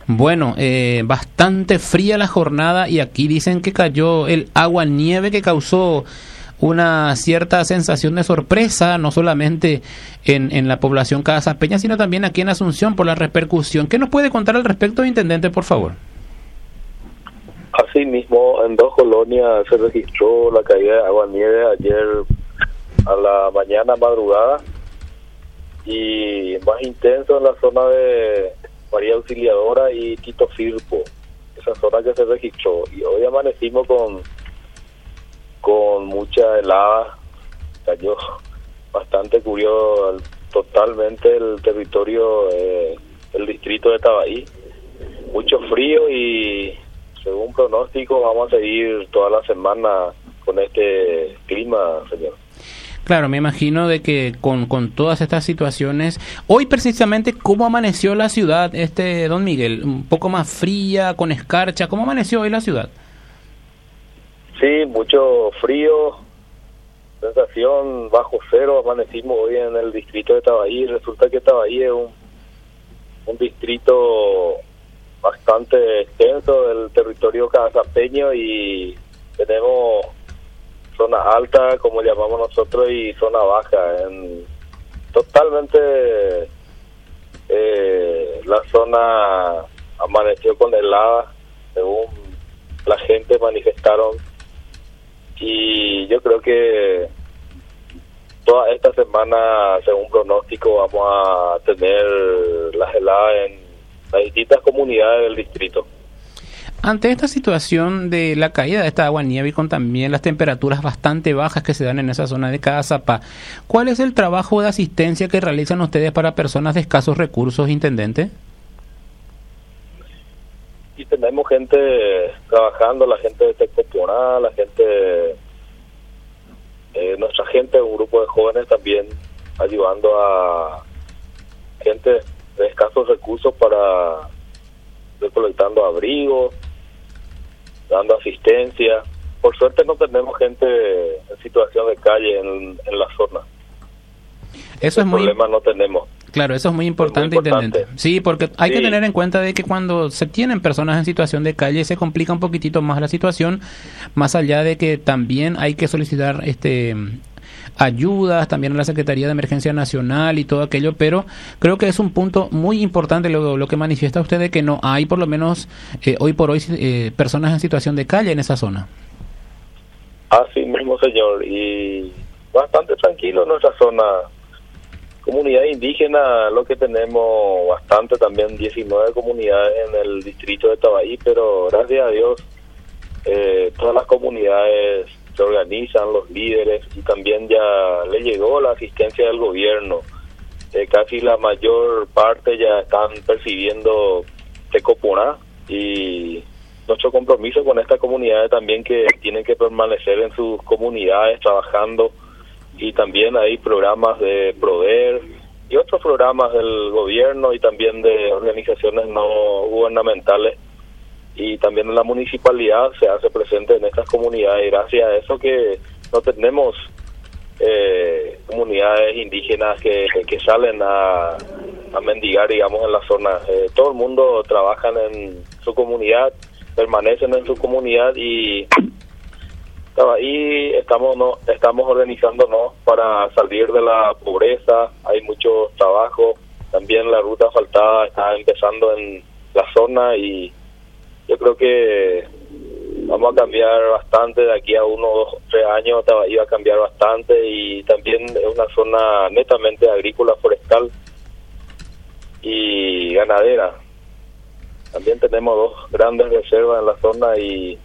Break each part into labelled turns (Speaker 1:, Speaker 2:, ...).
Speaker 1: Bueno, bastante fría la jornada y aquí dicen que cayó el agua nieve que causó una cierta sensación de sorpresa, no solamente en la población casapeña, sino también aquí en Asunción por la repercusión. ¿Qué nos puede contar al respecto, intendente, por favor?
Speaker 2: Así mismo, en 2 colonias se registró la caída de agua nieve ayer a la mañana madrugada y más intenso en la zona de María Auxiliadora y Tito Firpo, esa zona que se registró. Y hoy amanecimos con mucha helada, cayó bastante, cubrió totalmente el territorio del distrito de Tabaí, mucho frío y según pronóstico vamos a seguir toda la semana con este clima, señor.
Speaker 1: Claro, me imagino de que con todas estas situaciones, hoy precisamente, ¿cómo amaneció la ciudad, don Miguel? ¿Un poco más fría, con escarcha? ¿Cómo amaneció hoy la ciudad?
Speaker 2: Sí, mucho frío, sensación bajo cero. Amanecimos hoy en el distrito de Tabaí. Resulta que Tabaí es un distrito bastante extenso del territorio casapeño y tenemos zona alta, como llamamos nosotros, y zona baja. Totalmente la zona amaneció con helada, según la gente manifestaron, y yo creo que toda esta semana, según pronóstico, vamos a tener las heladas en las distintas comunidades del distrito.
Speaker 1: Ante esta situación de la caída de esta agua nieve y con también las temperaturas bastante bajas que se dan en esa zona de Cazapá, ¿cuál es el trabajo de asistencia que realizan ustedes para personas de escasos recursos, intendente?
Speaker 2: Y tenemos gente trabajando, la gente de Tecoponá, la gente, nuestra gente, un grupo de jóvenes también ayudando a gente de escasos recursos para recolectando abrigos, dando asistencia. Por suerte no tenemos gente en situación de calle en la zona.
Speaker 1: Eso es muy
Speaker 2: problema no tenemos.
Speaker 1: Claro, eso es muy importante, intendente. Sí, porque hay que tener en cuenta de que cuando se tienen personas en situación de calle se complica un poquitito más la situación, más allá de que también hay que solicitar ayudas también a la Secretaría de Emergencia Nacional y todo aquello, pero creo que es un punto muy importante lo que manifiesta usted de que no hay, por lo menos hoy por hoy, personas en situación de calle en esa zona.
Speaker 2: Así mismo, señor, y bastante tranquilo en nuestra zona. Comunidad indígena, lo que tenemos bastante también, 19 comunidades en el distrito de Tabaí, pero gracias a Dios todas las comunidades se organizan, los líderes, y también ya le llegó la asistencia del gobierno. Casi la mayor parte ya están percibiendo Tecoponá, y nuestro compromiso con estas comunidades también, que tienen que permanecer en sus comunidades trabajando, y también hay programas de Proder y otros programas del gobierno y también de organizaciones no gubernamentales, y también la municipalidad se hace presente en estas comunidades, y gracias a eso que no tenemos comunidades indígenas que salen a mendigar, digamos, en la zona. Todo el mundo trabaja en su comunidad, permanecen en su comunidad, y ahí estamos organizándonos para salir de la pobreza. Hay mucho trabajo, también la ruta asfaltada está empezando en la zona, y yo creo que vamos a cambiar bastante de aquí a 1, 2, 3 años. Iba a cambiar bastante, y también es una zona netamente agrícola, forestal y ganadera. También tenemos 2 grandes reservas en la zona, y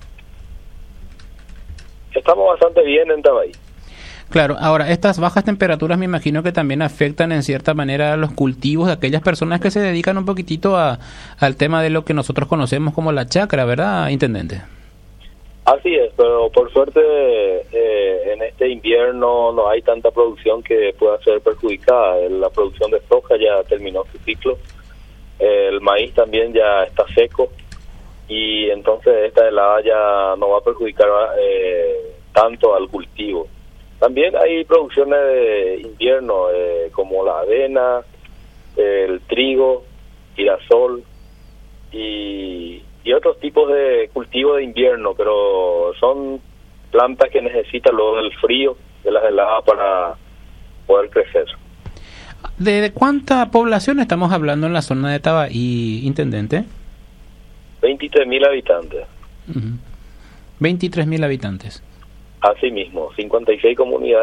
Speaker 2: estamos bastante bien en Tabaí.
Speaker 1: Claro, ahora estas bajas temperaturas me imagino que también afectan en cierta manera a los cultivos de aquellas personas que se dedican un poquitito al tema de lo que nosotros conocemos como la chacra, ¿verdad, intendente?
Speaker 2: Así es, pero por suerte en este invierno no hay tanta producción que pueda ser perjudicada. La producción de soja ya terminó su ciclo, el maíz también ya está seco, y entonces esta helada ya no va a perjudicar tanto al cultivo. También hay producciones de invierno como la avena, el trigo, girasol, y otros tipos de cultivo de invierno, pero son plantas que necesitan luego del frío, de las heladas para poder crecer.
Speaker 1: ¿De cuánta población estamos hablando en la zona de Tabaí, intendente?
Speaker 2: 23.000 habitantes.
Speaker 1: 23.000 habitantes.
Speaker 2: Así mismo, 56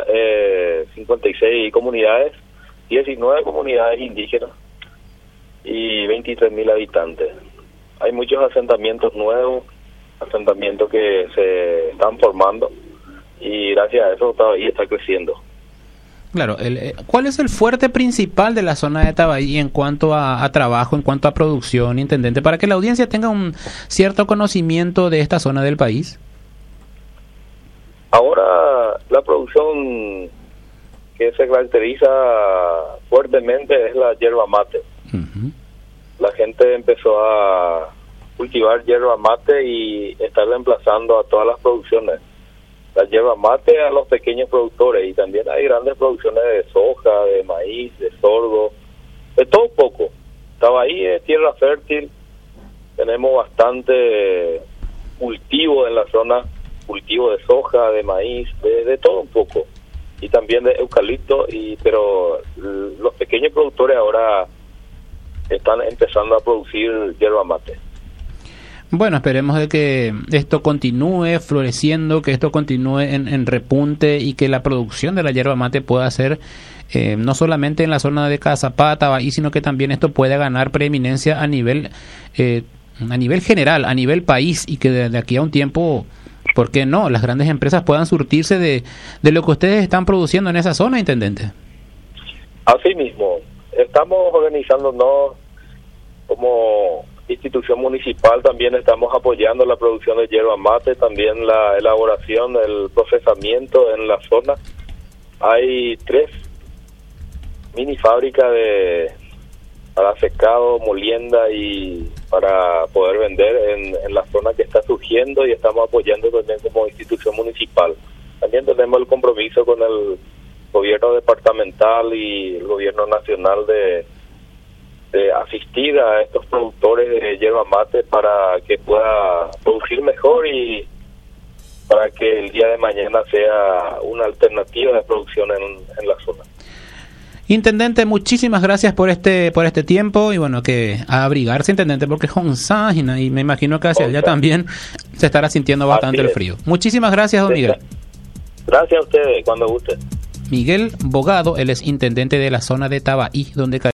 Speaker 2: comunidades, 19 comunidades indígenas y 23.000 habitantes. Hay muchos asentamientos nuevos, asentamientos que se están formando y gracias a eso Tabaí está creciendo.
Speaker 1: Claro, ¿cuál es el fuerte principal de la zona de Tabaí en cuanto a trabajo, en cuanto a producción, intendente, para que la audiencia tenga un cierto conocimiento de esta zona del país?
Speaker 2: Ahora la producción que se caracteriza fuertemente es la yerba mate. La gente empezó a cultivar yerba mate y está reemplazando a todas las producciones. La yerba mate a los pequeños productores, y también hay grandes producciones de soja, de maíz, de sorgo, de todo un poco. Tabaí es tierra fértil, tenemos bastante cultivo en la zona, cultivo de soja, de maíz, de todo un poco, y también de eucalipto, pero los pequeños productores ahora están empezando a producir yerba mate.
Speaker 1: Bueno, esperemos de que esto continúe floreciendo, que esto continúe en repunte y que la producción de la yerba mate pueda ser no solamente en la zona de Cazapá, Tabaí, sino que también esto pueda ganar preeminencia a nivel general, a nivel país, y que de aquí a un tiempo, ¿por qué no?, las grandes empresas puedan surtirse de lo que ustedes están produciendo en esa zona, intendente.
Speaker 2: Así mismo, estamos organizándonos como institución municipal, también estamos apoyando la producción de yerba mate, también la elaboración, el procesamiento en la zona. Hay 3 mini fábricas para secado, molienda y para poder vender en la zona que está surgiendo, y estamos apoyando también como institución municipal. También tenemos el compromiso con el gobierno departamental y el gobierno nacional de asistir a estos productores de yerba mate para que pueda producir mejor y para que el día de mañana sea una alternativa de producción en la zona.
Speaker 1: Intendente, muchísimas gracias por este tiempo, y bueno, que a abrigarse, intendente, porque es onzagina y me imagino que hacia allá también se estará sintiendo bastante el frío. Muchísimas gracias, don Miguel.
Speaker 2: Gracias a ustedes, cuando guste.
Speaker 1: Miguel Bogado, él es intendente de la zona de Tabaí, donde